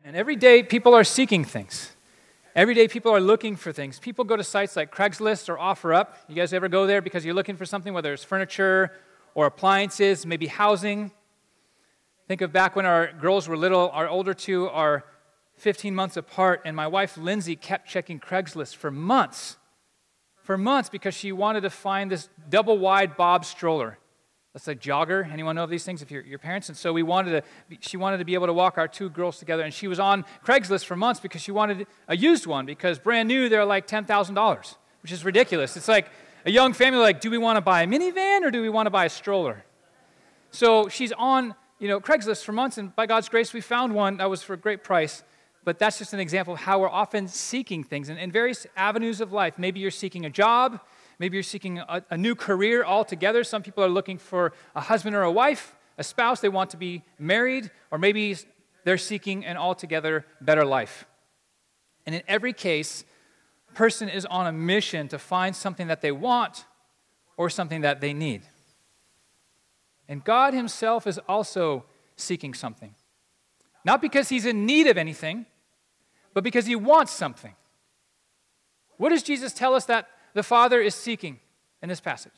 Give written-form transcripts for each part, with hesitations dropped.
And every day, people are seeking things. Every day, people are looking for things. People go to sites like Craigslist or OfferUp. You guys ever go there because you're looking for something, whether it's furniture or appliances, maybe housing? Think of back when our girls were little. Our older two are 15 months apart, and my wife, Lindsay, kept checking Craigslist for months. For months, because she wanted to find this double-wide Bob stroller. That's a jogger. Anyone know of these things? If you're your parents, and so she wanted to be able to walk our two girls together, and she was on Craigslist for months because she wanted a used one, because brand new they're like $10,000, which is ridiculous. It's like a young family, like, do we want to buy a minivan or do we want to buy a stroller? So she's on, Craigslist for months, and by God's grace, we found one that was for a great price. But that's just an example of how we're often seeking things in various avenues of life. Maybe you're seeking a job. Maybe you're seeking a new career altogether. Some people are looking for a husband or a wife, a spouse. They want to be married. Or maybe they're seeking an altogether better life. And in every case, a person is on a mission to find something that they want or something that they need. And God himself is also seeking something. Not because he's in need of anything, but because he wants something. What does Jesus tell us that the Father is seeking in this passage?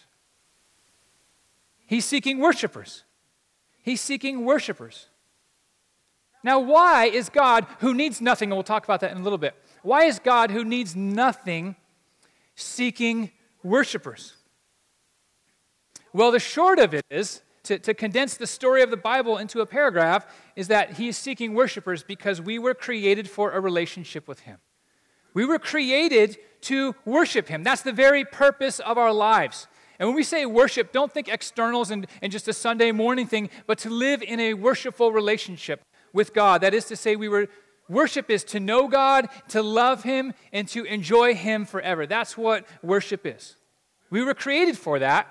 He's seeking worshipers. He's seeking worshipers. Now, why is God, who needs nothing, and we'll talk about that in a little bit, why is God, who needs nothing, seeking worshipers? Well, the short of it is, to condense the story of the Bible into a paragraph, is that he is seeking worshipers because we were created for a relationship with him. We were created to worship him. That's the very purpose of our lives. And when we say worship, don't think externals and just a Sunday morning thing, but to live in a worshipful relationship with God. That is to say, worship is to know God, to love him, and to enjoy him forever. That's what worship is. We were created for that.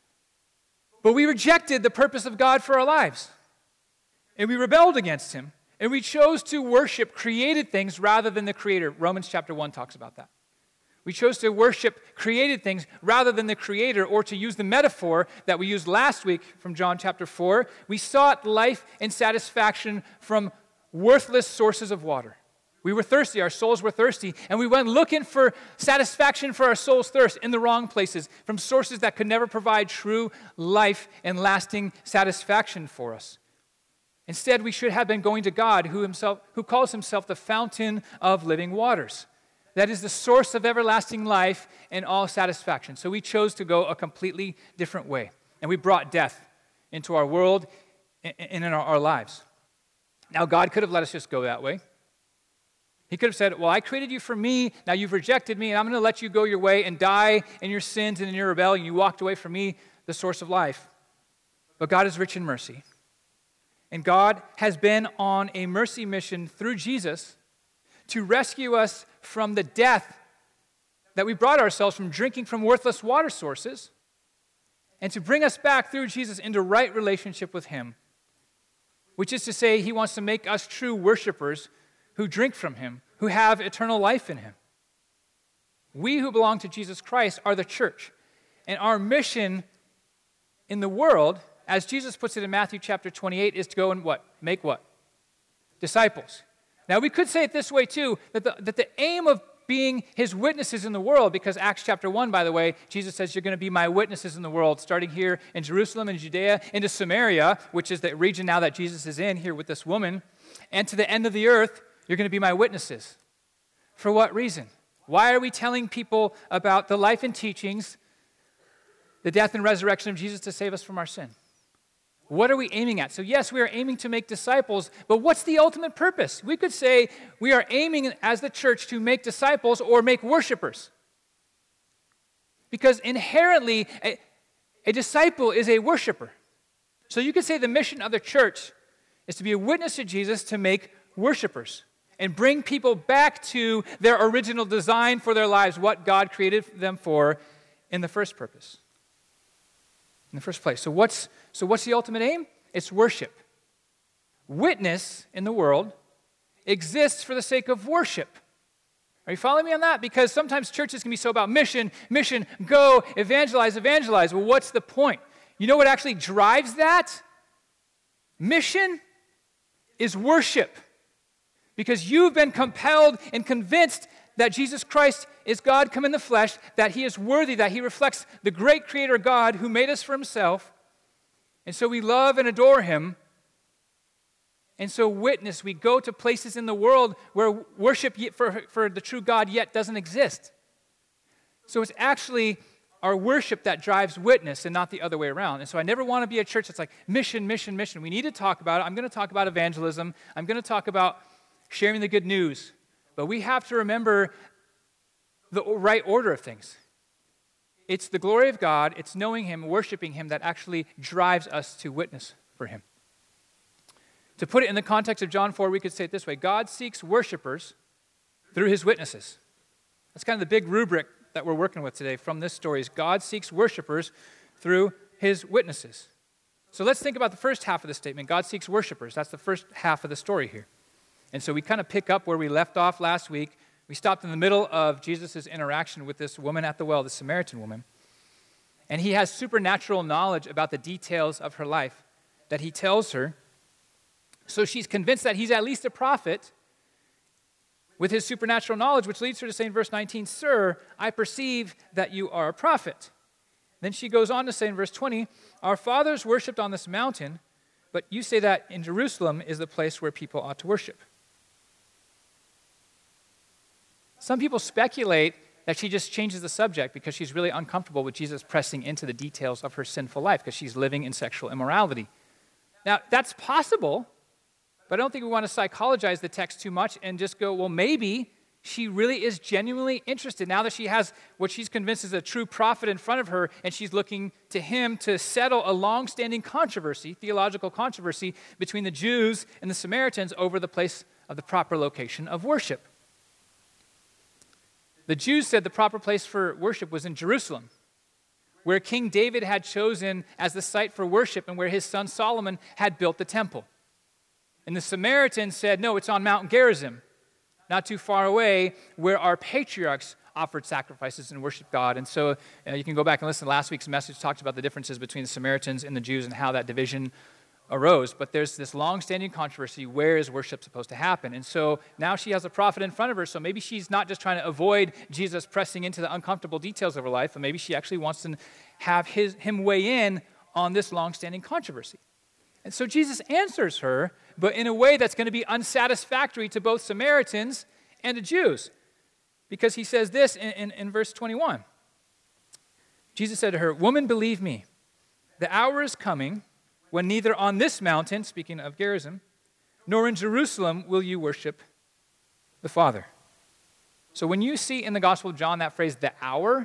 But we rejected the purpose of God for our lives. And we rebelled against him. And we chose to worship created things rather than the Creator. Romans chapter 1 talks about that. We chose to worship created things rather than the Creator, or to use the metaphor that we used last week from John chapter 4, we sought life and satisfaction from worthless sources of water. We were thirsty, our souls were thirsty, and we went looking for satisfaction for our soul's thirst in the wrong places, from sources that could never provide true life and lasting satisfaction for us. Instead, we should have been going to God, who calls himself the fountain of living waters. That is the source of everlasting life and all satisfaction. So we chose to go a completely different way, and we brought death into our world and in our lives. Now, God could have let us just go that way. He could have said, well, I created you for me, now you've rejected me, and I'm going to let you go your way and die in your sins and in your rebellion. You walked away from me, the source of life. But God is rich in mercy. And God has been on a mercy mission through Jesus to rescue us from the death that we brought ourselves from drinking from worthless water sources, and to bring us back through Jesus into right relationship with him, which is to say, he wants to make us true worshipers who drink from him, who have eternal life in him. We who belong to Jesus Christ are the church. And our mission in the world, as Jesus puts it in Matthew chapter 28, is to go and what? Make what? Disciples. Now we could say it this way too, that the aim of being his witnesses in the world, because Acts chapter 1, by the way, Jesus says you're going to be my witnesses in the world, starting here in Jerusalem and Judea, into Samaria, which is the region now that Jesus is in here with this woman, and to the end of the earth. You're going to be my witnesses. For what reason? Why are we telling people about the life and teachings, the death and resurrection of Jesus to save us from our sin? What are we aiming at? So yes, we are aiming to make disciples, but what's the ultimate purpose? We could say we are aiming as the church to make disciples or make worshipers. Because inherently, a disciple is a worshiper. So you could say the mission of the church is to be a witness to Jesus, to make worshipers, and bring people back to their original design for their lives, what God created them for in the first purpose, in the first place. So what's the ultimate aim? It's worship. Witness in the world exists for the sake of worship. Are you following me on that? Because sometimes churches can be so about mission, go, evangelize. Well, what's the point? You know what actually drives that? Mission is worship. because you've been compelled and convinced that Jesus Christ is God come in the flesh, that he is worthy, that he reflects the great creator God who made us for himself. And so we love and adore him. And so witness, we go to places in the world where worship for the true God yet doesn't exist. So it's actually our worship that drives witness and not the other way around. And so I never want to be a church that's like mission, mission, mission. We need to talk about it. I'm going to talk about evangelism. I'm going to talk about sharing the good news. But we have to remember the right order of things. It's the glory of God, it's knowing him, worshiping him that actually drives us to witness for him. To put it in the context of John 4, we could say it this way: God seeks worshipers through his witnesses. That's kind of the big rubric that we're working with today from this story, is God seeks worshipers through his witnesses. So let's think about the first half of the statement. God seeks worshipers. That's the first half of the story here. And so we kind of pick up where we left off last week. We stopped in the middle of Jesus' interaction with this woman at the well, the Samaritan woman. And he has supernatural knowledge about the details of her life that he tells her. So she's convinced that he's at least a prophet with his supernatural knowledge, which leads her to say in verse 19, "Sir, I perceive that you are a prophet." Then she goes on to say in verse 20, "Our fathers worshipped on this mountain, but you say that in Jerusalem is the place where people ought to worship." Some people speculate that she just changes the subject because she's really uncomfortable with Jesus pressing into the details of her sinful life because she's living in sexual immorality. Now, that's possible, but I don't think we want to psychologize the text too much and just go, well, maybe she really is genuinely interested now that she has what she's convinced is a true prophet in front of her, and she's looking to him to settle a long-standing controversy, theological controversy, between the Jews and the Samaritans over the place of the proper location of worship. The Jews said the proper place for worship was in Jerusalem, where King David had chosen as the site for worship and where his son Solomon had built the temple. And the Samaritans said, no, it's on Mount Gerizim, not too far away, where our patriarchs offered sacrifices and worshiped God. And so you can go back and listen to last week's message, talked about the differences between the Samaritans and the Jews and how that division arose. But there's this long-standing controversy, where is worship supposed to happen? And so now she has a prophet in front of her, so maybe she's not just trying to avoid Jesus pressing into the uncomfortable details of her life, but maybe she actually wants to have him weigh in on this long-standing controversy. And so Jesus answers her, but in a way that's going to be unsatisfactory to both Samaritans and the Jews. Because he says this in verse 21. Jesus said to her, "Woman, believe me, the hour is coming when neither on this mountain," speaking of Gerizim, "nor in Jerusalem will you worship the Father." So when you see in the Gospel of John that phrase, the hour,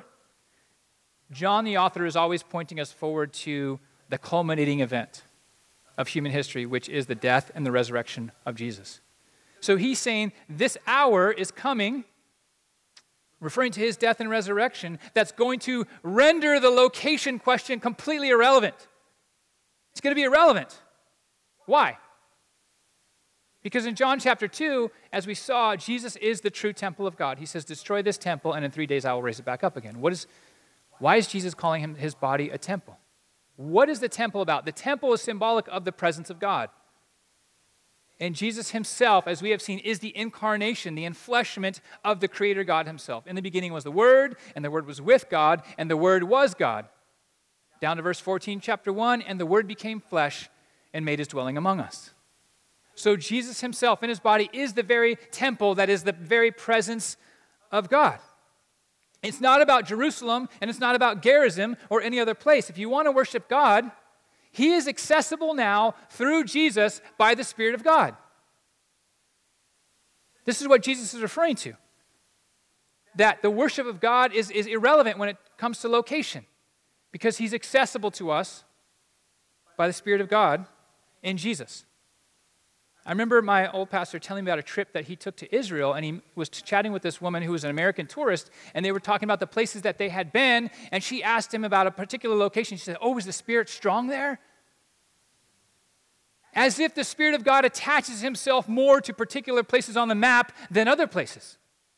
John the author is always pointing us forward to the culminating event of human history, which is the death and the resurrection of Jesus. So he's saying this hour is coming, referring to his death and resurrection, that's going to render the location question completely irrelevant. It's going to be irrelevant. Why? Because in John chapter 2, as we saw, Jesus is the true temple of God. He says, "Destroy this temple, and in 3 days I will raise it back up again." Why is Jesus calling his body a temple? What is the temple about? The temple is symbolic of the presence of God. And Jesus himself, as we have seen, is the incarnation, the enfleshment of the Creator God himself. In the beginning was the Word, and the Word was with God, and the Word was God. Down to verse 14, chapter 1, "And the Word became flesh and made his dwelling among us." So Jesus himself in his body is the very temple that is the very presence of God. It's not about Jerusalem, and it's not about Gerizim or any other place. If you want to worship God, he is accessible now through Jesus by the Spirit of God. This is what Jesus is referring to. That the worship of God is irrelevant when it comes to location, because he's accessible to us by the Spirit of God in Jesus. I remember my old pastor telling me about a trip that he took to Israel, and he was chatting with this woman who was an American tourist, and they were talking about the places that they had been, and she asked him about a particular location. She said, "Oh, is the Spirit strong there?" As if the Spirit of God attaches himself more to particular places on the map than other places.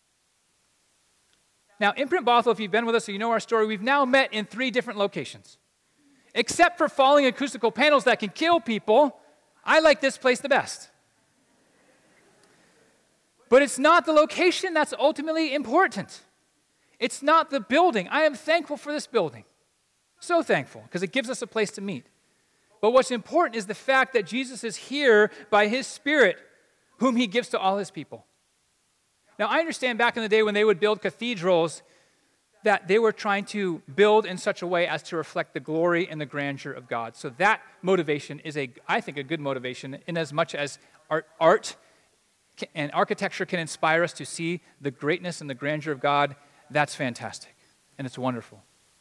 Now, Imprint Bothell, if you've been with us or you know our story, we've now met in 3 different locations. Except for falling acoustical panels that can kill people, I like this place the best. But it's not the location that's ultimately important. It's not the building. I am thankful for this building. So thankful, because it gives us a place to meet. But what's important is the fact that Jesus is here by his Spirit, whom he gives to all his people. Now, I understand back in the day when they would build cathedrals, that they were trying to build in such a way as to reflect the glory and the grandeur of God. So that motivation is, I think, a good motivation, in as much as art and architecture can inspire us to see the greatness and the grandeur of God. That's fantastic, and it's wonderful.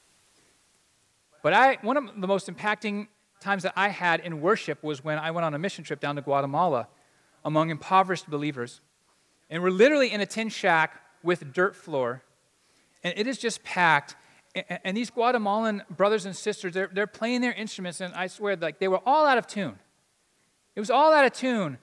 But one of the most impacting times that I had in worship was when I went on a mission trip down to Guatemala among impoverished believers. And we're literally in a tin shack with dirt floor, and it is just packed. And these Guatemalan brothers and sisters, they're playing their instruments, and I swear, like, they were all out of tune. It was all out of tune.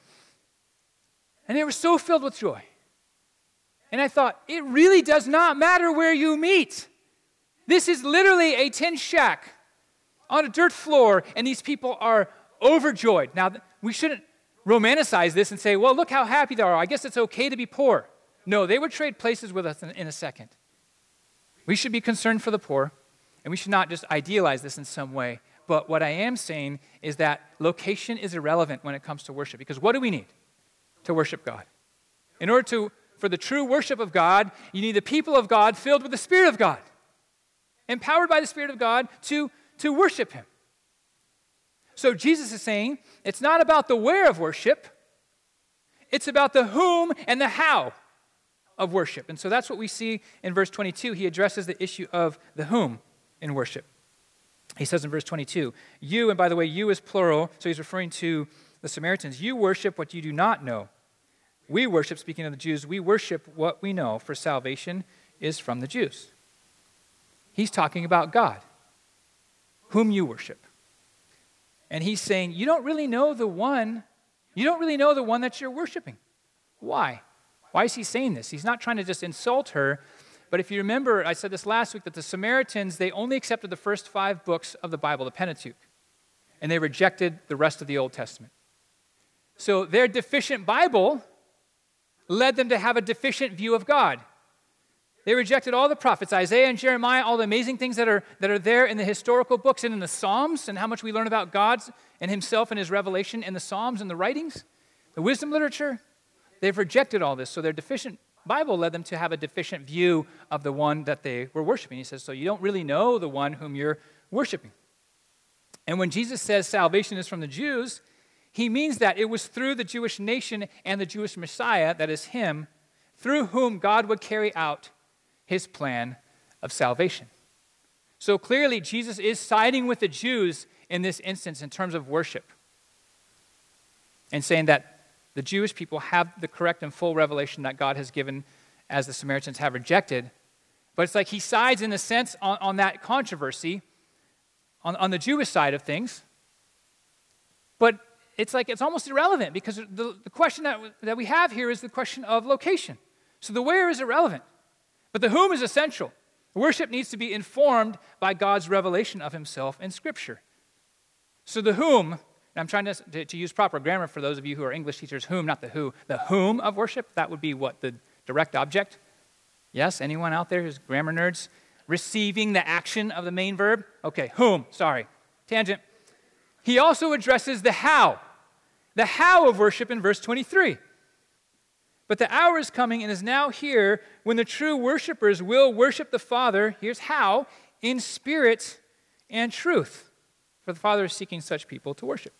And they were so filled with joy. And I thought, it really does not matter where you meet. This is literally a tin shack on a dirt floor, and these people are overjoyed. Now, we shouldn't romanticize this and say, well, look how happy they are. I guess it's okay to be poor. No, they would trade places with us in a second. We should be concerned for the poor, and we should not just idealize this in some way. But what I am saying is that location is irrelevant when it comes to worship, because what do we need to worship God? In order for the true worship of God, you need the people of God filled with the Spirit of God, empowered by the Spirit of God to worship him. So Jesus is saying it's not about the where of worship, it's about the whom and the how of worship. And so that's what we see in verse 22. He addresses the issue of the whom in worship. He says in verse 22, you, and by the way, you is plural, so he's referring to the Samaritans, you worship what you do not know. We worship, speaking of the Jews, we worship what we know, for salvation is from the Jews. He's talking about God, whom you worship. And he's saying, you don't really know the one that you're worshiping. Why? Why is he saying this? He's not trying to just insult her, but if you remember, I said this last week, that the Samaritans, they only accepted the first 5 books of the Bible, the Pentateuch, and they rejected the rest of the Old Testament. So their deficient Bible led them to have a deficient view of God. They rejected all the prophets, Isaiah and Jeremiah, all the amazing things that are there in the historical books and in the Psalms, and how much we learn about God and himself and his revelation in the Psalms and the writings, the wisdom literature. They've rejected all this, so their deficient Bible led them to have a deficient view of the one that they were worshiping. He says, so you don't really know the one whom you're worshiping. And when Jesus says salvation is from the Jews, he means that it was through the Jewish nation and the Jewish Messiah, that is him, through whom God would carry out his plan of salvation. So clearly, Jesus is siding with the Jews in this instance in terms of worship, and saying that the Jewish people have the correct and full revelation that God has given, as the Samaritans have rejected. But it's like he sides in a sense on that controversy, on the Jewish side of things. But it's like it's almost irrelevant, because the question that we have here is the question of location. So the where is irrelevant, but the whom is essential. Worship needs to be informed by God's revelation of himself in Scripture. So the whom, and I'm trying to use proper grammar for those of you who are English teachers, whom, not the who. The whom of worship, that would be what? The direct object? Yes, anyone out there who's grammar nerds? Receiving the action of the main verb? Okay, whom, sorry. Tangent. He also addresses the how of worship in verse 23. But the hour is coming and is now here when the true worshipers will worship the Father, here's how, in spirit and truth. For the Father is seeking such people to worship.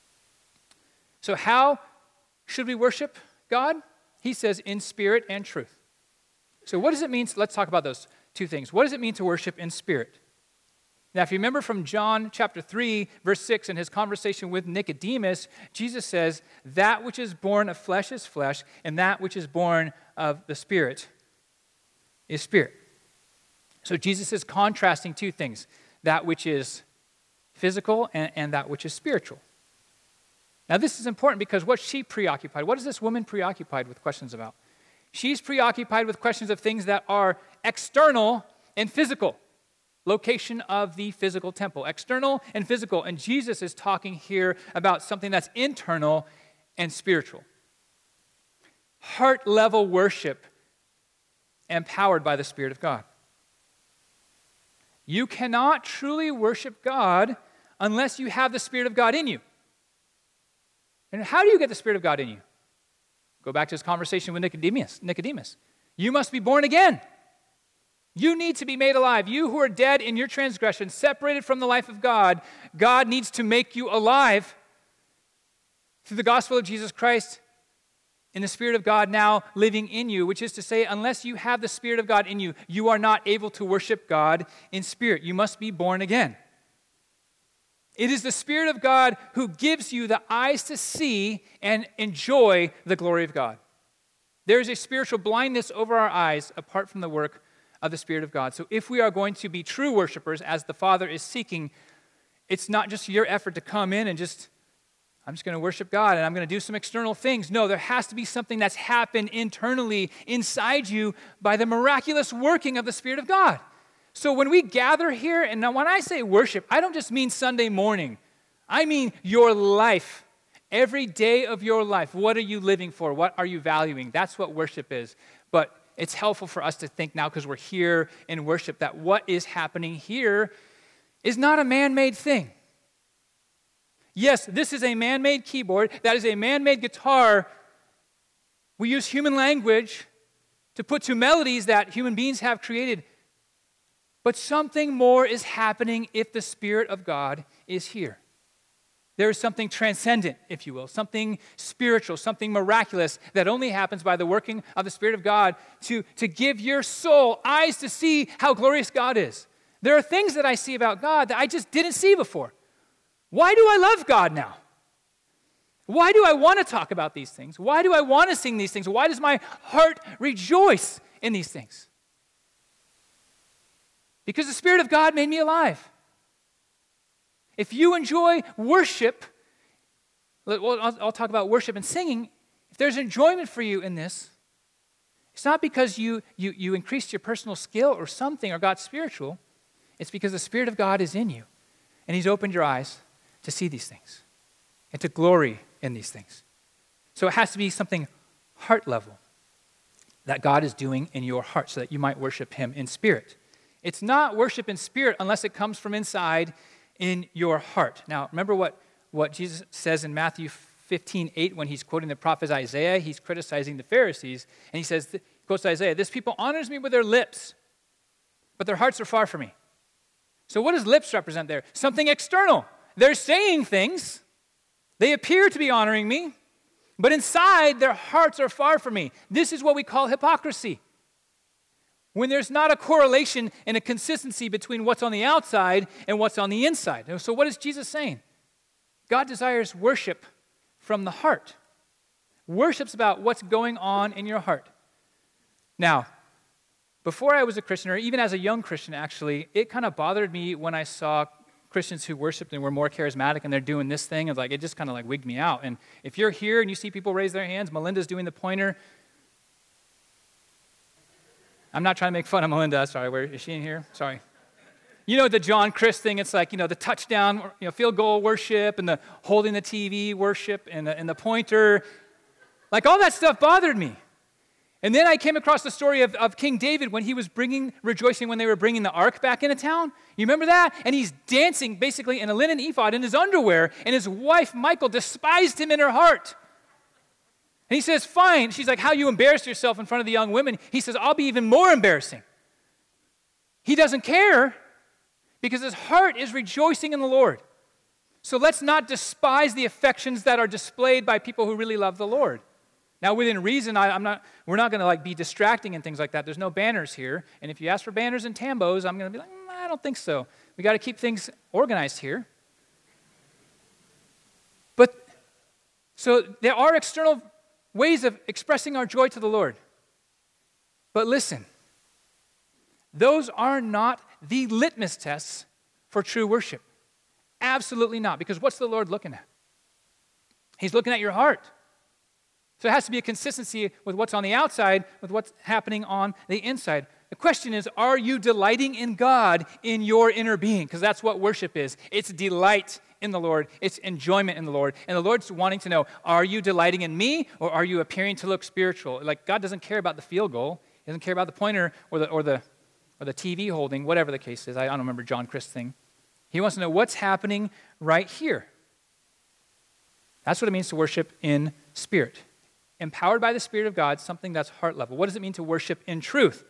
So how should we worship God? He says in spirit and truth. So what does it mean? Let's talk about those two things. What does it mean to worship in spirit? Now, if you remember from John chapter 3, verse 6, in his conversation with Nicodemus, Jesus says, that which is born of flesh is flesh, and that which is born of the Spirit is spirit. So Jesus is contrasting two things, that which is physical and that which is spiritual. Now, this is important because what's she preoccupied? What is this woman preoccupied with questions about? She's preoccupied with questions of things that are external and physical. Location of the physical temple, external and physical. And Jesus is talking here about something that's internal and spiritual. heart-level worship empowered by the Spirit of God. You cannot truly worship God unless you have the Spirit of God in you. And how do you get the Spirit of God in you? Go back to his conversation with Nicodemus. You must be born again. You need to be made alive. You who are dead in your transgression, separated from the life of God, God needs to make you alive through the gospel of Jesus Christ and the Spirit of God now living in you, which is to say, unless you have the Spirit of God in you, you are not able to worship God in spirit. You must be born again. It is the Spirit of God who gives you the eyes to see and enjoy the glory of God. There is a spiritual blindness over our eyes apart from the work of the Spirit of God. So if we are going to be true worshipers, as the Father is seeking, it's not just your effort to come in and I'm just going to worship God and I'm going to do some external things. No, there has to be something that's happened internally inside you by the miraculous working of the Spirit of God. So when we gather here, and now when I say worship, I don't just mean Sunday morning. I mean your life. Every day of your life. What are you living for? What are you valuing? That's what worship is. But it's helpful for us to think now, because we're here in worship, that what is happening here is not a man-made thing. Yes, this is a man-made keyboard. That is a man-made guitar. We use human language to put to melodies that human beings have created. But something more is happening if the Spirit of God is here. There is something transcendent, if you will, something spiritual, something miraculous that only happens by the working of the Spirit of God to give your soul eyes to see how glorious God is. There are things that I see about God that I just didn't see before. Why do I love God now? Why do I want to talk about these things? Why do I want to sing these things? Why does my heart rejoice in these things? Because the Spirit of God made me alive. If you enjoy worship, I'll talk about worship and singing. If there's enjoyment for you in this, it's not because you increased your personal skill or something or got spiritual. It's because the Spirit of God is in you. And He's opened your eyes to see these things and to glory in these things. So it has to be something heart level that God is doing in your heart so that you might worship Him in spirit. It's not worship in spirit unless it comes from inside in your heart. Now, remember what Jesus says in Matthew 15:8 when he's quoting the prophet Isaiah. He's criticizing the Pharisees, and he says, he quotes Isaiah, "This people honors me with their lips, but their hearts are far from me." So what does lips represent there? Something external. They're saying things. They appear to be honoring me, but inside their hearts are far from me. This is what we call hypocrisy. When there's not a correlation and a consistency between what's on the outside and what's on the inside. So what is Jesus saying? God desires worship from the heart. Worship's about what's going on in your heart. Now, before I was a Christian, or even as a young Christian actually, it kind of bothered me when I saw Christians who worshiped and were more charismatic and they're doing this thing. It just kind of wigged me out. And if you're here and you see people raise their hands, Melinda's doing the pointer. I'm not trying to make fun of Melinda. Sorry, where is she in here? Sorry. You know the John Chris thing, it's like, the touchdown, field goal worship and the holding the TV worship and the pointer. All that stuff bothered me. And then I came across the story of King David when he was rejoicing when they were bringing the ark back into town. You remember that? And he's dancing basically in a linen ephod in his underwear, and his wife, Michal, despised him in her heart. And he says, fine. She's like, how you embarrassed yourself in front of the young women. He says, I'll be even more embarrassing. He doesn't care because his heart is rejoicing in the Lord. So let's not despise the affections that are displayed by people who really love the Lord. Now, within reason, we're not going to be distracting and things like that. There's no banners here. And if you ask for banners and tambos, I'm going to be like, I don't think so. We got to keep things organized here. So there are external ways of expressing our joy to the Lord. But listen, those are not the litmus tests for true worship. Absolutely not. Because what's the Lord looking at? He's looking at your heart. So it has to be a consistency with what's on the outside, with what's happening on the inside. The question is, are you delighting in God in your inner being? Because that's what worship is. It's delight in the Lord. It's enjoyment in the Lord. And the Lord's wanting to know, are you delighting in me or are you appearing to look spiritual? Like God doesn't care about the field goal. He doesn't care about the pointer or the TV holding, whatever the case is. I don't remember John Christ's thing. He wants to know what's happening right here. That's what it means to worship in spirit. Empowered by the Spirit of God, something that's heart level. What does it mean to worship in truth?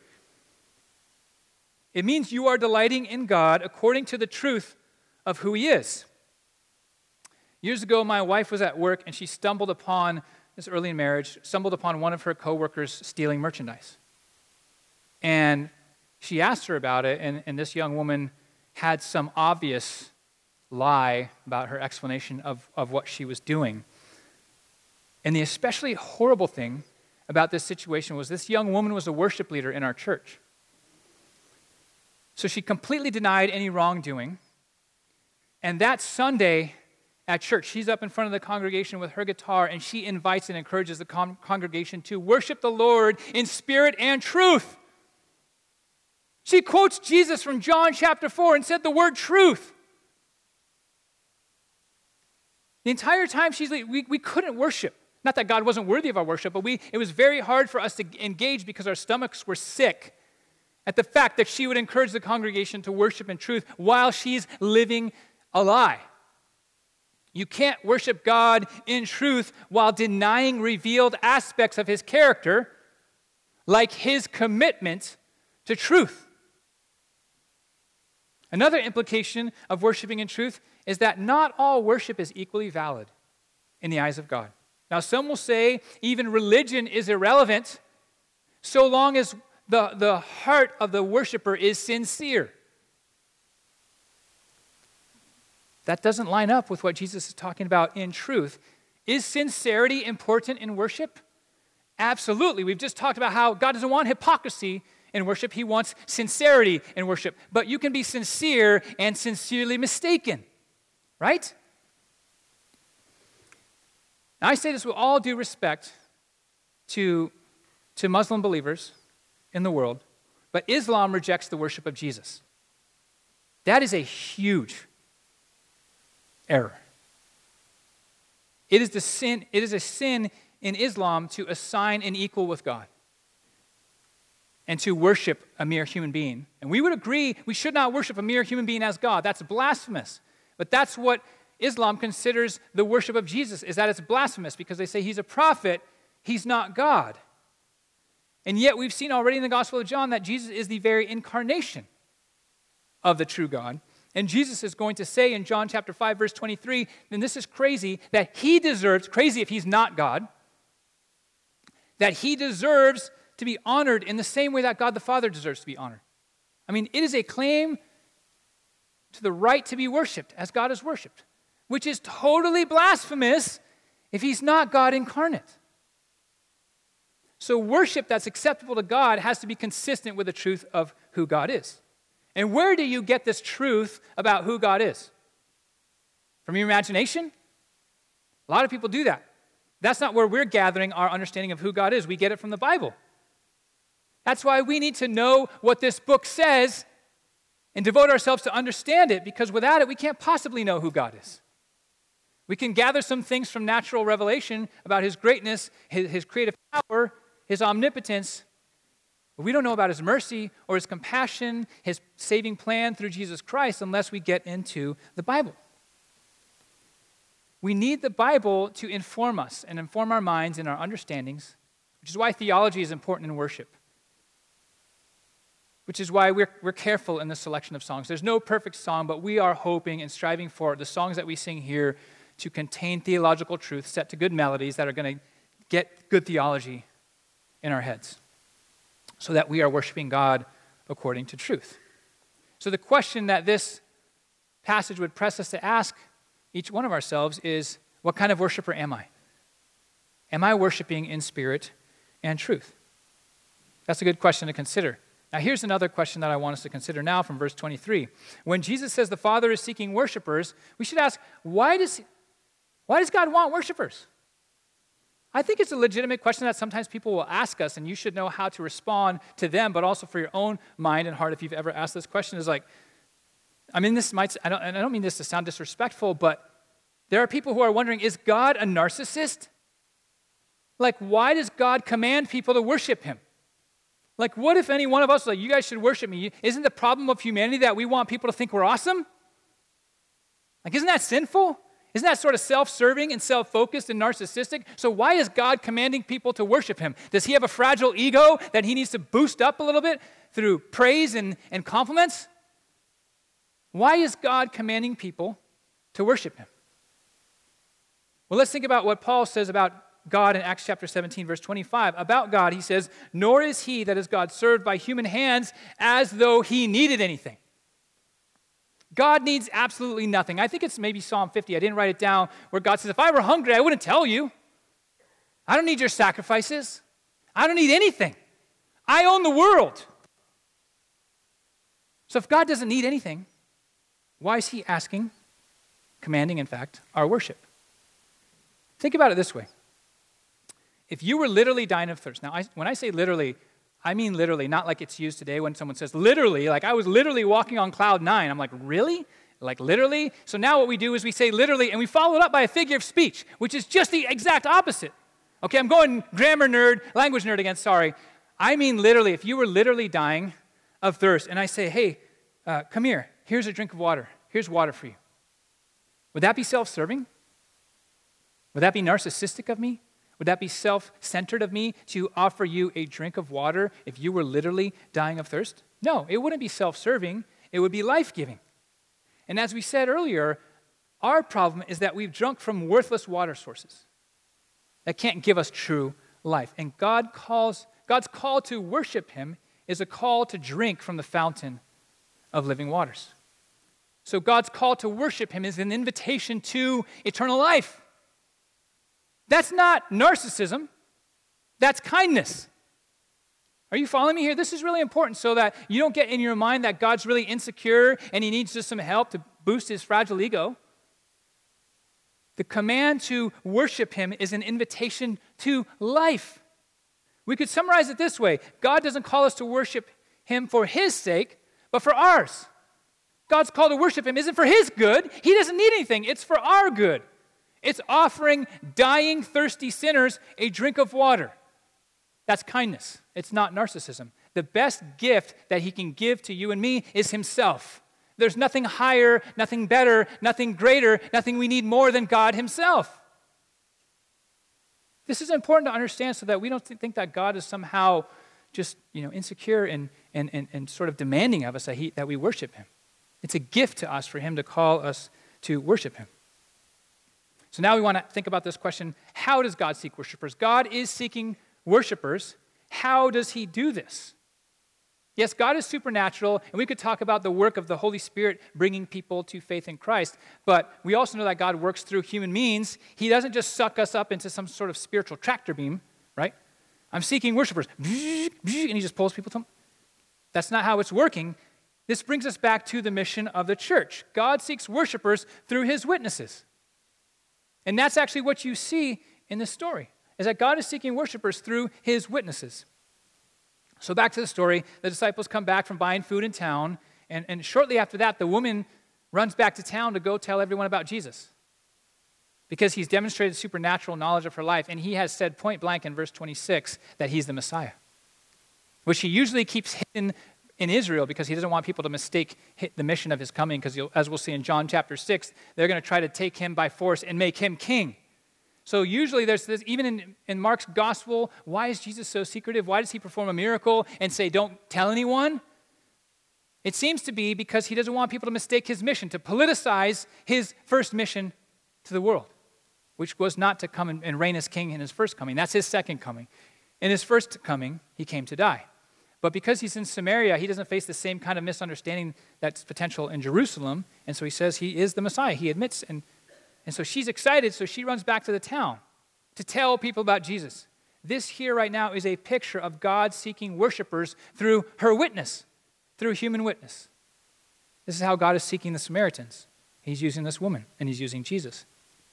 It means you are delighting in God according to the truth of who He is. Years ago, my wife was at work and she stumbled upon, this early in marriage, stumbled upon one of her coworkers stealing merchandise. And she asked her about it, and this young woman had some obvious lie about her explanation of what she was doing. And the especially horrible thing about this situation was this young woman was a worship leader in our church. So she completely denied any wrongdoing. And that Sunday at church, she's up in front of the congregation with her guitar, and she invites and encourages the congregation to worship the Lord in spirit and truth. She quotes Jesus from John chapter 4 and said the word truth. The entire time we couldn't worship. Not that God wasn't worthy of our worship, but it was very hard for us to engage because our stomachs were sick at the fact that she would encourage the congregation to worship in truth while she's living a lie. You can't worship God in truth while denying revealed aspects of His character, like His commitment to truth. Another implication of worshiping in truth is that not all worship is equally valid in the eyes of God. Now, some will say even religion is irrelevant so long as the heart of the worshiper is sincere. That doesn't line up with what Jesus is talking about in truth. Is sincerity important in worship? Absolutely. We've just talked about how God doesn't want hypocrisy in worship. He wants sincerity in worship. But you can be sincere and sincerely mistaken, right? Now, I say this with all due respect to Muslim believers in the world, but Islam rejects the worship of Jesus. That is a huge error. It is a sin in Islam to assign an equal with God and to worship a mere human being. And we would agree we should not worship a mere human being as God. That's blasphemous. But that's what Islam considers the worship of Jesus, is that it's blasphemous because they say He's a prophet, He's not God. And yet we've seen already in the Gospel of John that Jesus is the very incarnation of the true God. And Jesus is going to say in John chapter 5, verse 23, and this is crazy, that He deserves, crazy if He's not God, that He deserves to be honored in the same way that God the Father deserves to be honored. I mean, it is a claim to the right to be worshiped as God is worshiped, which is totally blasphemous if He's not God incarnate. So worship that's acceptable to God has to be consistent with the truth of who God is. And where do you get this truth about who God is? From your imagination? A lot of people do that. That's not where we're gathering our understanding of who God is. We get it from the Bible. That's why we need to know what this book says and devote ourselves to understand it, because without it, we can't possibly know who God is. We can gather some things from natural revelation about His greatness, His creative power, His omnipotence, but we don't know about His mercy or His compassion, His saving plan through Jesus Christ unless we get into the Bible. We need the Bible to inform us and inform our minds and our understandings, which is why theology is important in worship, which is why we're careful in the selection of songs. There's no perfect song, but we are hoping and striving for the songs that we sing here to contain theological truth set to good melodies that are going to get good theology in our heads so that we are worshiping God according to truth. So the question that this passage would press us to ask each one of ourselves is, what kind of worshiper am I? Am I worshiping in spirit and truth? That's a good question to consider. Now here's another question that I want us to consider now from verse 23. When Jesus says the Father is seeking worshipers, we should ask, why does God want worshipers? I think it's a legitimate question that sometimes people will ask us, and you should know how to respond to them, but also for your own mind and heart, if you've ever asked this question, is like, I mean, I don't mean this to sound disrespectful, but there are people who are wondering, is God a narcissist? Like, why does God command people to worship him? Like, what if any one of us was like, you guys should worship me? Isn't the problem of humanity that we want people to think we're awesome? Like, isn't that sinful? Isn't that sort of self-serving and self-focused and narcissistic? So why is God commanding people to worship him? Does he have a fragile ego that he needs to boost up a little bit through praise and compliments? Why is God commanding people to worship him? Well, let's think about what Paul says about God in Acts chapter 17, verse 25. About God, he says, nor is he, that is God, served by human hands as though he needed anything. God needs absolutely nothing. I think it's maybe Psalm 50. I didn't write it down, where God says, if I were hungry, I wouldn't tell you. I don't need your sacrifices. I don't need anything. I own the world. So if God doesn't need anything, why is he asking, commanding, in fact, our worship? Think about it this way. If you were literally dying of thirst, now when I say literally, I mean literally, not like it's used today when someone says literally, like I was literally walking on cloud 9. I'm like, really? Like literally? So now what we do is we say literally, and we follow it up by a figure of speech, which is just the exact opposite. Okay, I'm going grammar nerd, language nerd again, sorry. I mean literally, if you were literally dying of thirst, and I say, hey, come here, here's a drink of water. Here's water for you. Would that be self-serving? Would that be narcissistic of me? Would that be self-centered of me to offer you a drink of water if you were literally dying of thirst? No, it wouldn't be self-serving. It would be life-giving. And as we said earlier, our problem is that we've drunk from worthless water sources that can't give us true life. And God's call to worship him is a call to drink from the fountain of living waters. So God's call to worship him is an invitation to eternal life. That's not narcissism. That's kindness. Are you following me here? This is really important so that you don't get in your mind that God's really insecure and he needs just some help to boost his fragile ego. The command to worship him is an invitation to life. We could summarize it this way. God doesn't call us to worship him for his sake, but for ours. God's call to worship him isn't for his good. He doesn't need anything. It's for our good. It's offering dying, thirsty sinners a drink of water. That's kindness. It's not narcissism. The best gift that he can give to you and me is himself. There's nothing higher, nothing better, nothing greater, nothing we need more than God himself. This is important to understand so that we don't think that God is somehow just, insecure and sort of demanding of us that we worship him. It's a gift to us for him to call us to worship him. So now we want to think about this question, how does God seek worshipers? God is seeking worshipers. How does he do this? Yes, God is supernatural, and we could talk about the work of the Holy Spirit bringing people to faith in Christ, but we also know that God works through human means. He doesn't just suck us up into some sort of spiritual tractor beam, right? I'm seeking worshipers, and he just pulls people to him. That's not how it's working. This brings us back to the mission of the church. God seeks worshipers through his witnesses. And that's actually what you see in this story, is that God is seeking worshipers through his witnesses. So back to the story, the disciples come back from buying food in town, and shortly after that, the woman runs back to town to go tell everyone about Jesus because he's demonstrated supernatural knowledge of her life, and he has said point blank in verse 26 that he's the Messiah, which he usually keeps hidden in Israel because he doesn't want people to mistake the mission of his coming, because as we'll see in John chapter 6, they're going to try to take him by force and make him king. So usually there's this, even in Mark's gospel, why is Jesus so secretive? Why does he perform a miracle and say, don't tell anyone? It seems to be because he doesn't want people to mistake his mission, to politicize his first mission to the world, which was not to come and reign as king in his first coming. That's his second coming. In his first coming, he came to die. But because he's in Samaria, he doesn't face the same kind of misunderstanding that's potential in Jerusalem. And so he says he is the Messiah. He admits. And so she's excited, so she runs back to the town to tell people about Jesus. This here right now is a picture of God seeking worshipers through her witness, through human witness. This is how God is seeking the Samaritans. He's using this woman, and he's using Jesus.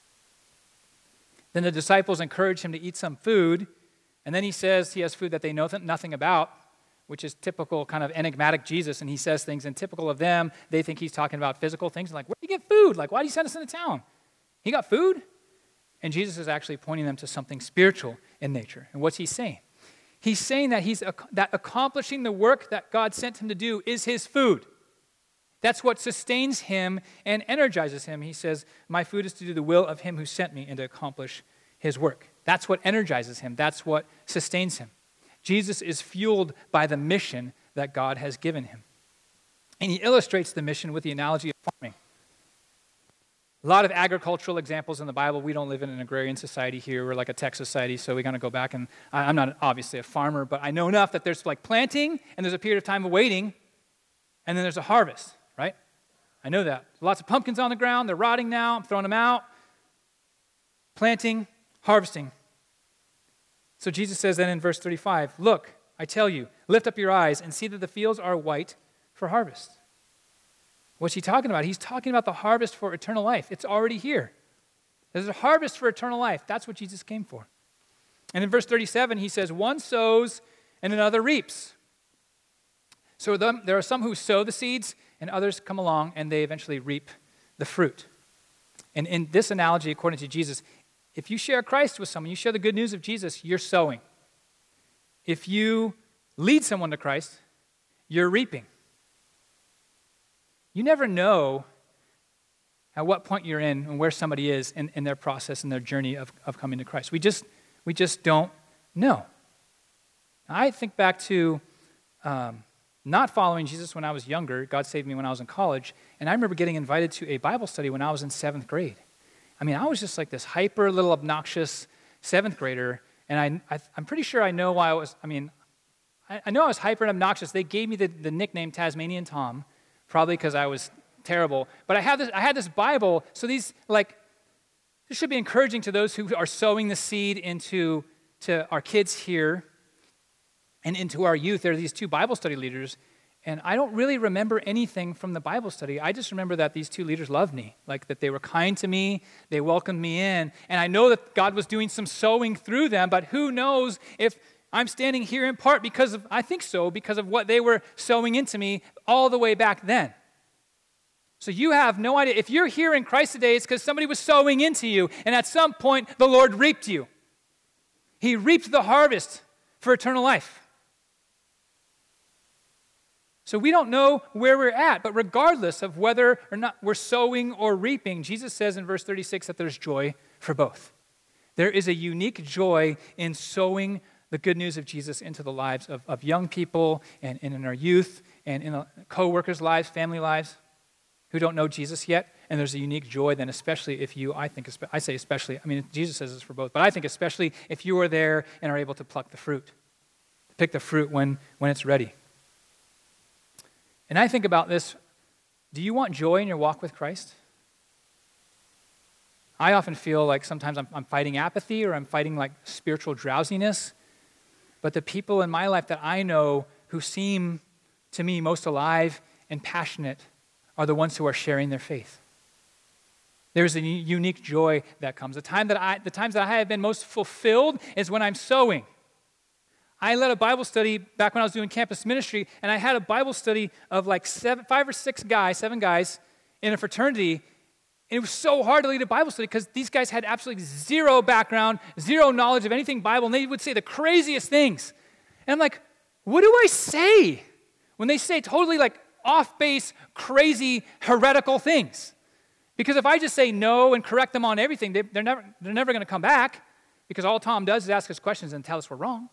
Then the disciples encourage him to eat some food, and then he says he has food that they know nothing about. which is typical kind of enigmatic Jesus, and he says things, and typical of them, they think he's talking about physical things. Like, where do you get food? Like, why do you send us into town? He got food? And Jesus is actually pointing them to something spiritual in nature. And what's he saying? He's saying that that accomplishing the work that God sent him to do is his food. That's what sustains him and energizes him. He says, my food is to do the will of him who sent me and to accomplish his work. That's what energizes him. That's what sustains him. Jesus is fueled by the mission that God has given him. And he illustrates the mission with the analogy of farming. A lot of agricultural examples in the Bible. We don't live in an agrarian society here. We're like a tech society, so we got to go back. And I'm not obviously a farmer, but I know enough that there's like planting, and there's a period of time of waiting, and then there's a harvest, right? I know that. Lots of pumpkins on the ground. They're rotting now. I'm throwing them out. Planting, harvesting. So Jesus says then in verse 35, look, I tell you, lift up your eyes and see that the fields are white for harvest. What's he talking about? He's talking about the harvest for eternal life. It's already here. There's a harvest for eternal life. That's what Jesus came for. And in verse 37, he says, one sows and another reaps. So there are some who sow the seeds, and others come along and they eventually reap the fruit. And in this analogy, according to Jesus, if you share Christ with someone, you share the good news of Jesus, you're sowing. If you lead someone to Christ, you're reaping. You never know at what point you're in and where somebody is in their process and their journey of coming to Christ. We just don't know. I think back to not following Jesus when I was younger. God saved me when I was in college. And I remember getting invited to a Bible study when I was in 7th grade. I mean, I was just like this hyper little obnoxious 7th grader, and I'm pretty sure I know why I was, I know I was hyper and obnoxious. They gave me the nickname Tasmanian Tom, probably because I was terrible. But I had this Bible, so this should be encouraging to those who are sowing the seed into our kids here and into our youth. There are these two Bible study leaders, and I don't really remember anything from the Bible study. I just remember that these two leaders loved me, like that they were kind to me, they welcomed me in, and I know that God was doing some sowing through them, but who knows if I'm standing here in part because of what they were sowing into me all the way back then. So you have no idea. If you're here in Christ today, it's because somebody was sowing into you, and at some point, the Lord reaped you. He reaped the harvest for eternal life. So we don't know where we're at, but regardless of whether or not we're sowing or reaping, Jesus says in verse 36 that there's joy for both. There is a unique joy in sowing the good news of Jesus into the lives of young people and in our youth and in co-workers' lives, family lives who don't know Jesus yet. And there's a unique joy then, especially if you, I say especially, Jesus says this for both, but I think especially if you are there and are able to pluck the fruit, to pick the fruit when it's ready. And I think about this, do you want joy in your walk with Christ? I often feel like sometimes I'm fighting apathy or I'm fighting like spiritual drowsiness. But the people in my life that I know who seem to me most alive and passionate are the ones who are sharing their faith. There's a unique joy that comes. The times that I have been most fulfilled is when I'm sowing. I led a Bible study back when I was doing campus ministry, and I had a Bible study of like 7 guys in a fraternity. And it was so hard to lead a Bible study because these guys had absolutely zero background, zero knowledge of anything Bible, and they would say the craziest things. And I'm like, what do I say when they say totally like off-base, crazy, heretical things? Because if I just say no and correct them on everything, they're never going to come back because all Tom does is ask us questions and tell us we're wrong.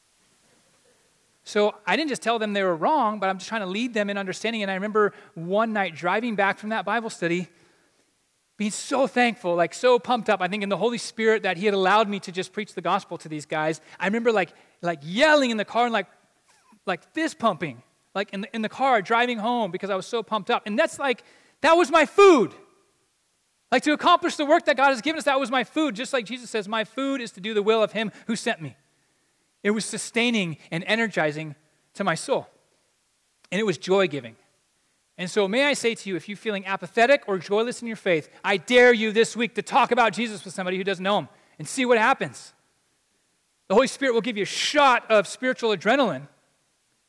So I didn't just tell them they were wrong, but I'm just trying to lead them in understanding. And I remember one night driving back from that Bible study, being so thankful, like so pumped up, I think in the Holy Spirit that he had allowed me to just preach the gospel to these guys. I remember like yelling in the car and like fist pumping, like in the car driving home because I was so pumped up. And that was my food. Like to accomplish the work that God has given us, that was my food. Just like Jesus says, my food is to do the will of him who sent me. It was sustaining and energizing to my soul. And it was joy-giving. And so may I say to you, if you're feeling apathetic or joyless in your faith, I dare you this week to talk about Jesus with somebody who doesn't know him and see what happens. The Holy Spirit will give you a shot of spiritual adrenaline,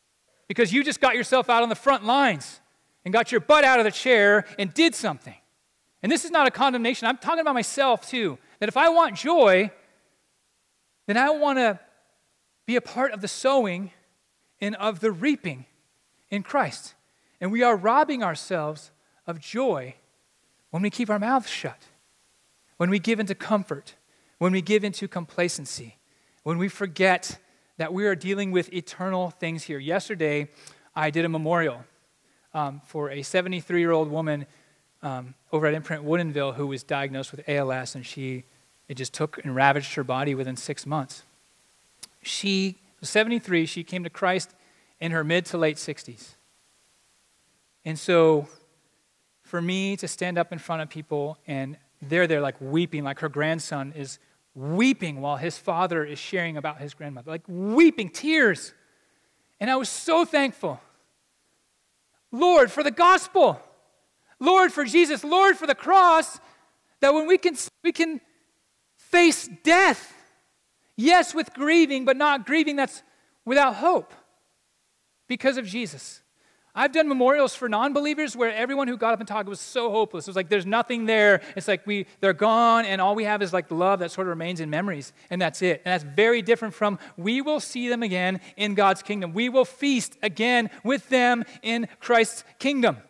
because you just got yourself out on the front lines and got your butt out of the chair and did something. And this is not a condemnation. I'm talking about myself too, that if I want joy, then I want to be a part of the sowing and of the reaping in Christ. And we are robbing ourselves of joy when we keep our mouths shut, when we give into comfort, when we give into complacency, when we forget that we are dealing with eternal things here. Yesterday, I did a memorial for a 73-year-old woman over at Imprint Woodinville who was diagnosed with ALS, and it just took and ravaged her body within 6 months. She was 73. She came to Christ in her mid to late 60s. And so for me to stand up in front of people and they're there like weeping, like her grandson is weeping while his father is sharing about his grandmother, like weeping, tears. And I was so thankful. Lord, for the gospel. Lord, for Jesus. Lord, for the cross, that when we can face death, yes, with grieving, but not grieving that's without hope because of Jesus. I've done memorials for non-believers where everyone who got up and talked was so hopeless. It was like there's nothing there. It's like they're gone, and all we have is like the love that sort of remains in memories, and that's it. And that's very different from we will see them again in God's kingdom. We will feast again with them in Christ's kingdom.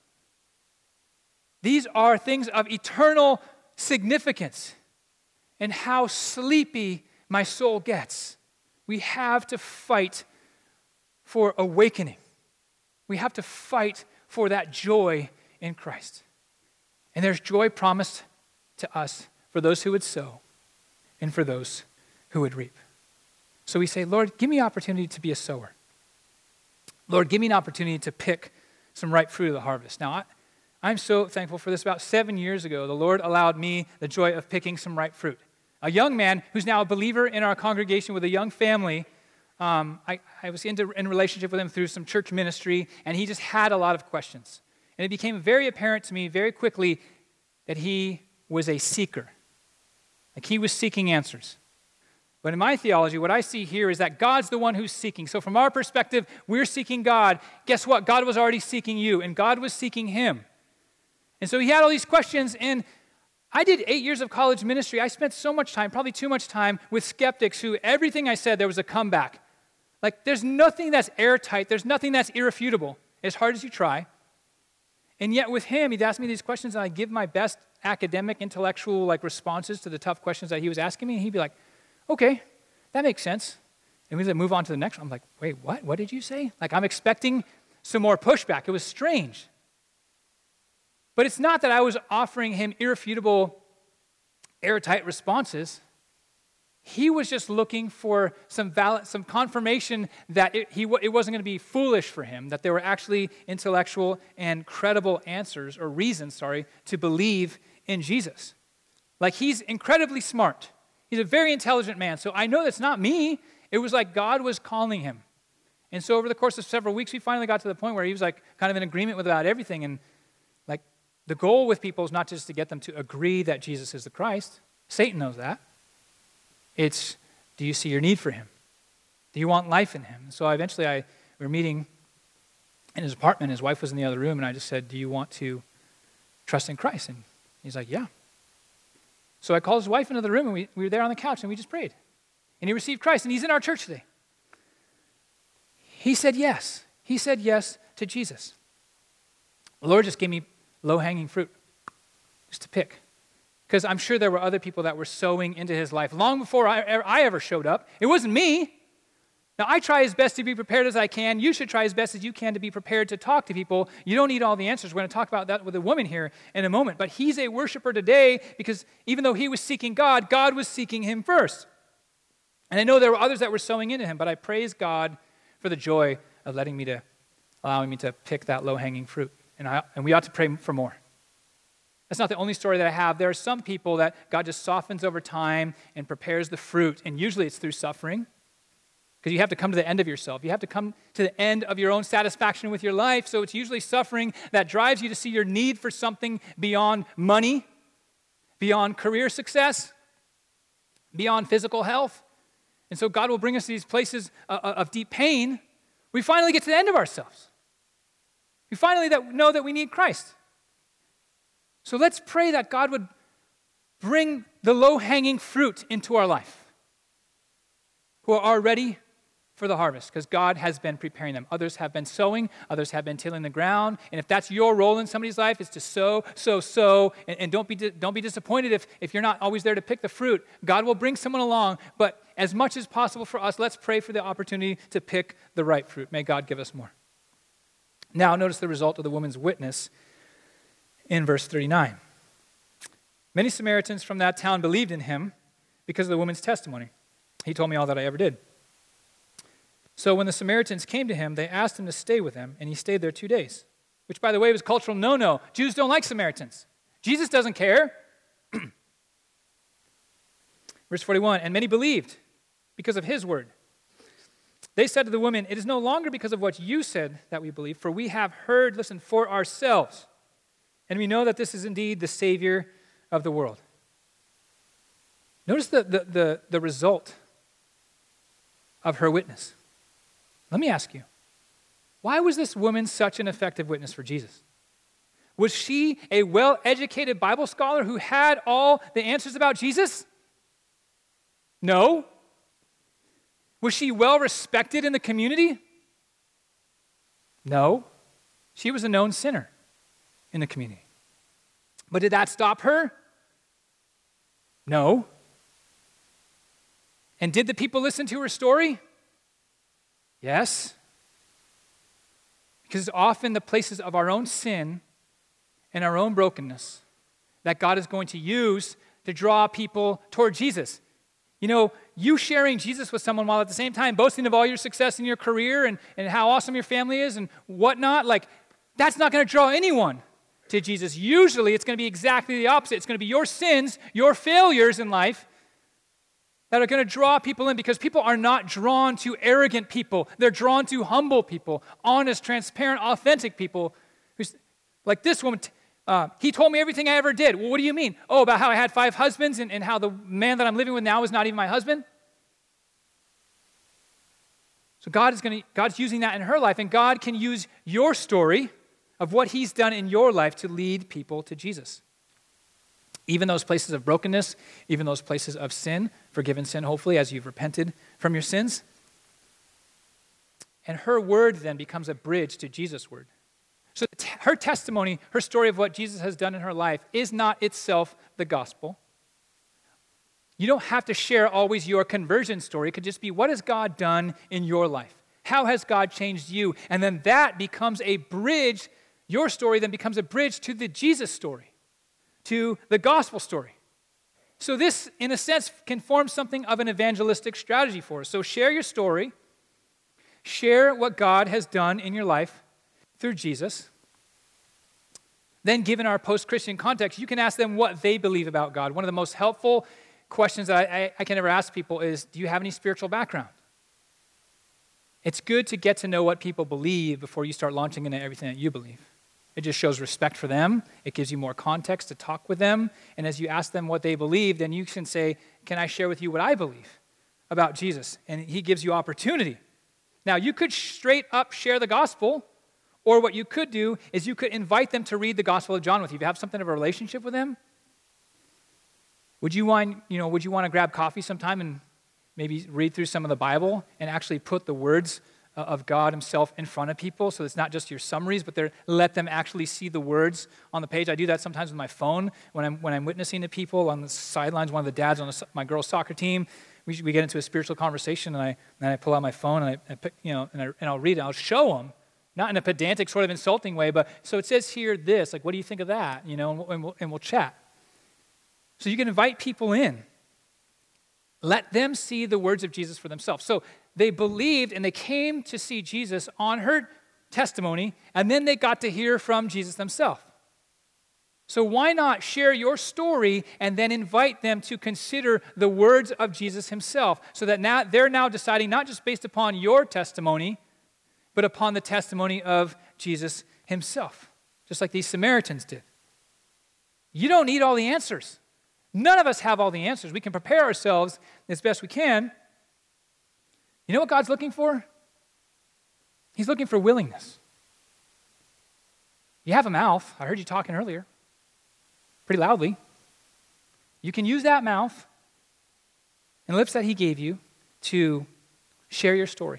These are things of eternal significance. And how sleepy my soul gets. We have to fight for awakening. We have to fight for that joy in Christ. And there's joy promised to us for those who would sow and for those who would reap. So we say, Lord, give me opportunity to be a sower. Lord, give me an opportunity to pick some ripe fruit of the harvest. Now, I'm so thankful for this. About 7 years ago, the Lord allowed me the joy of picking some ripe fruit. A young man who's now a believer in our congregation with a young family. I was in relationship with him through some church ministry, and he just had a lot of questions. And it became very apparent to me very quickly that he was a seeker. Like he was seeking answers. But in my theology, what I see here is that God's the one who's seeking. So from our perspective, we're seeking God. Guess what? God was already seeking you, and God was seeking him. And so he had all these questions, and I did 8 years of college ministry. I spent so much time, probably too much time, with skeptics who everything I said, there was a comeback. Like, there's nothing that's airtight. There's nothing that's irrefutable, as hard as you try. And yet with him, he'd ask me these questions, and I'd give my best academic, intellectual responses to the tough questions that he was asking me, and he'd be like, okay, that makes sense. And we'd move on to the next one. I'm like, wait, what? What did you say? Like, I'm expecting some more pushback. It was strange. But it's not that I was offering him irrefutable, airtight responses. He was just looking for some confirmation that it wasn't going to be foolish for him, that there were actually intellectual and credible answers or reasons, to believe in Jesus. Like, he's incredibly smart. He's a very intelligent man. So I know that's not me. It was like God was calling him. And so over the course of several weeks, we finally got to the point where he was like kind of in agreement with about everything. And like, the goal with people is not just to get them to agree that Jesus is the Christ. Satan knows that. It's, do you see your need for him? Do you want life in him? So eventually we were meeting in his apartment. His wife was in the other room, and I just said, do you want to trust in Christ? And he's like, yeah. So I called his wife into the room, and we were there on the couch, and we just prayed. And he received Christ, and he's in our church today. He said yes. He said yes to Jesus. The Lord just gave me low-hanging fruit just to pick. Because I'm sure there were other people that were sowing into his life long before I ever showed up. It wasn't me. Now, I try as best to be prepared as I can. You should try as best as you can to be prepared to talk to people. You don't need all the answers. We're going to talk about that with a woman here in a moment. But he's a worshiper today because even though he was seeking God, God was seeking him first. And I know there were others that were sowing into him, but I praise God for the joy of allowing me to pick that low-hanging fruit. And we ought to pray for more. That's not the only story that I have. There are some people that God just softens over time and prepares the fruit, and usually it's through suffering, because you have to come to the end of yourself. You have to come to the end of your own satisfaction with your life, so it's usually suffering that drives you to see your need for something beyond money, beyond career success, beyond physical health. And so God will bring us to these places of deep pain We finally get to the end of ourselves. We finally know that we need Christ. So let's pray that God would bring the low-hanging fruit into our life who are ready for the harvest, because God has been preparing them. Others have been sowing, others have been tilling the ground, and if that's your role in somebody's life, is to sow, and don't be disappointed if you're not always there to pick the fruit. God will bring someone along, but as much as possible for us, let's pray for the opportunity to pick the right fruit. May God give us more. Now, notice the result of the woman's witness in verse 39. Many Samaritans from that town believed in him because of the woman's testimony. He told me all that I ever did. So when the Samaritans came to him, they asked him to stay with them, and he stayed there 2 days, which, by the way, was cultural no-no. Jews don't like Samaritans. Jesus doesn't care. Verse 41, and many believed because of his word. They said to the woman, it is no longer because of what you said that we believe, for we have heard, listen, for ourselves, and we know that this is indeed the Savior of the world. Notice the result of her witness. Let me ask you, why was this woman such an effective witness for Jesus? Was she a well-educated Bible scholar who had all the answers about Jesus? No. Was she well-respected in the community? No. She was a known sinner in the community. But did that stop her? No. And did the people listen to her story? Yes. Because it's often the places of our own sin and our own brokenness that God is going to use to draw people toward Jesus. You know, you sharing Jesus with someone while at the same time boasting of all your success in your career and how awesome your family is and whatnot, like, that's not going to draw anyone to Jesus. Usually it's going to be exactly the opposite. It's going to be your sins, your failures in life that are going to draw people in, because people are not drawn to arrogant people. They're drawn to humble people, honest, transparent, authentic people. Like this woman, he told me everything I ever did. Well, what do you mean? Oh, about how I had 5 husbands and how the man that I'm living with now is not even my husband? So God's using that in her life, and God can use your story of what he's done in your life to lead people to Jesus. Even those places of brokenness, even those places of sin, forgiven sin, hopefully, as you've repented from your sins. And her word then becomes a bridge to Jesus' word. So her testimony, her story of what Jesus has done in her life is not itself the gospel. You don't have to share always your conversion story. It could just be, what has God done in your life? How has God changed you? And then that becomes a bridge. Your story then becomes a bridge to the Jesus story, to the gospel story. So this, in a sense, can form something of an evangelistic strategy for us. So share your story. Share what God has done in your life through Jesus. Then, given our post-Christian context, you can ask them what they believe about God. One of the most helpful questions that I can ever ask people is, do you have any spiritual background? It's good to get to know what people believe before you start launching into everything that you believe. It just shows respect for them. It gives you more context to talk with them. And as you ask them what they believe, then you can say, can I share with you what I believe about Jesus? And he gives you opportunity. Now, you could straight up share the gospel, or what you could do is you could invite them to read the Gospel of John with you. If you have something of a relationship with them, would you want to grab coffee sometime and maybe read through some of the Bible and actually put the words of God himself in front of people, so it's not just your summaries, but let them actually see the words on the page? I do that sometimes with my phone when I'm witnessing to people on the sidelines. One of the dads on my girls' soccer team, we get into a spiritual conversation, and I pull out my phone and I pick, and I'll read it. I'll show them, not in a pedantic sort of insulting way, but so it says here this, like, what do you think of that? And we'll chat. So you can invite people in. Let them see the words of Jesus for themselves. So they believed and they came to see Jesus on her testimony, and then they got to hear from Jesus themselves. So why not share your story and then invite them to consider the words of Jesus himself, so that now they're now deciding not just based upon your testimony, but upon the testimony of Jesus himself, just like these Samaritans did. You don't need all the answers. None of us have all the answers. We can prepare ourselves as best we can. You know what God's looking for? He's looking for willingness. You have a mouth. I heard you talking earlier, pretty loudly. You can use that mouth and lips that he gave you to share your story.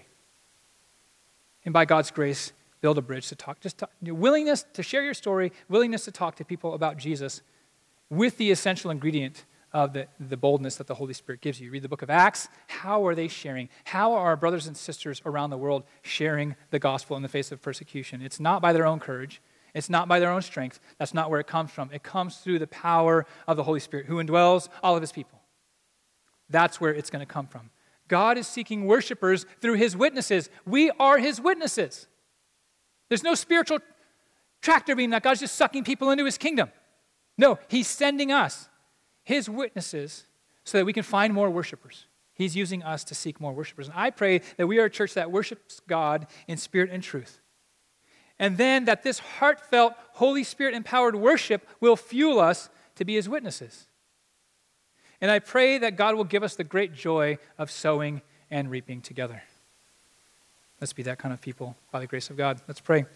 And by God's grace, build a bridge to talk. Willingness to share your story, willingness to talk to people about Jesus with the essential ingredient of the boldness that the Holy Spirit gives you. Read the book of Acts. How are they sharing? How are our brothers and sisters around the world sharing the gospel in the face of persecution? It's not by their own courage. It's not by their own strength. That's not where it comes from. It comes through the power of the Holy Spirit who indwells all of his people. That's where it's going to come from. God is seeking worshipers through his witnesses. We are his witnesses. There's no spiritual tractor beam that God's just sucking people into his kingdom. No, he's sending us, his witnesses, so that we can find more worshipers. He's using us to seek more worshipers. And I pray that we are a church that worships God in spirit and truth. And then that this heartfelt, Holy Spirit-empowered worship will fuel us to be his witnesses. And I pray that God will give us the great joy of sowing and reaping together. Let's be that kind of people by the grace of God. Let's pray.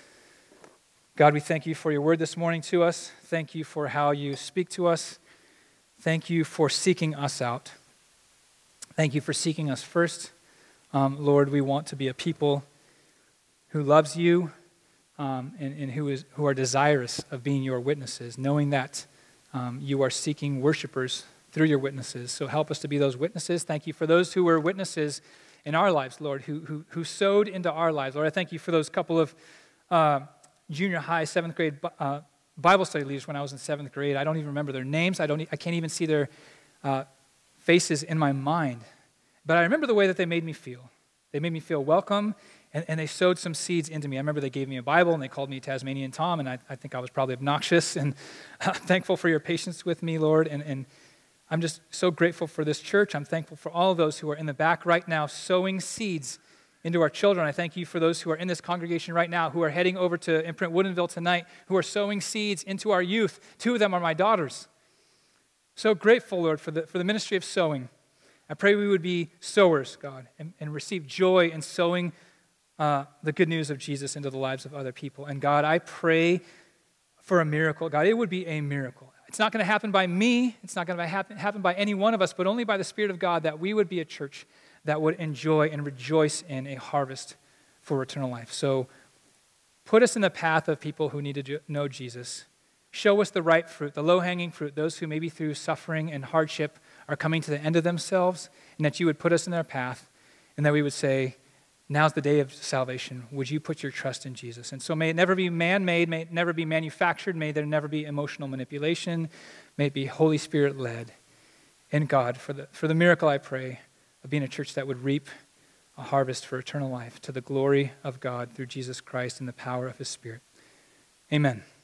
God, we thank you for your word this morning to us. Thank you for how you speak to us. Thank you for seeking us out. Thank you for seeking us first. Lord, we want to be a people who loves you and who are desirous of being your witnesses, knowing that you are seeking worshipers through your witnesses. So help us to be those witnesses. Thank you for those who were witnesses in our lives, Lord, who sowed into our lives. Lord, I thank you for those couple of junior high, 7th grade Bible study leaders when I was in 7th grade. I don't even remember their names. I can't even see their faces in my mind. But I remember the way that they made me feel. They made me feel welcome, and they sowed some seeds into me. I remember they gave me a Bible, and they called me Tasmanian Tom, and I think I was probably obnoxious, and I'm thankful for your patience with me, Lord, and I'm just so grateful for this church. I'm thankful for all of those who are in the back right now sowing seeds into our children. I thank you for those who are in this congregation right now who are heading over to Imprint Woodinville tonight, who are sowing seeds into our youth. 2 of them are my daughters. So grateful, Lord, for the ministry of sowing. I pray we would be sowers, God, and receive joy in sowing the good news of Jesus into the lives of other people. And God, I pray for a miracle. God, it would be a miracle. It's not going to happen by me. It's not going to happen by any one of us, but only by the Spirit of God, that we would be a church that would enjoy and rejoice in a harvest for eternal life. So put us in the path of people who need to know Jesus. Show us the right fruit, the low-hanging fruit, those who maybe through suffering and hardship are coming to the end of themselves, and that you would put us in their path, and that we would say, now's the day of salvation. Would you put your trust in Jesus? And so may it never be man-made, may it never be manufactured, may there never be emotional manipulation, may it be Holy Spirit-led. And God, for the miracle I pray of being a church that would reap a harvest for eternal life to the glory of God through Jesus Christ and the power of his Spirit. Amen.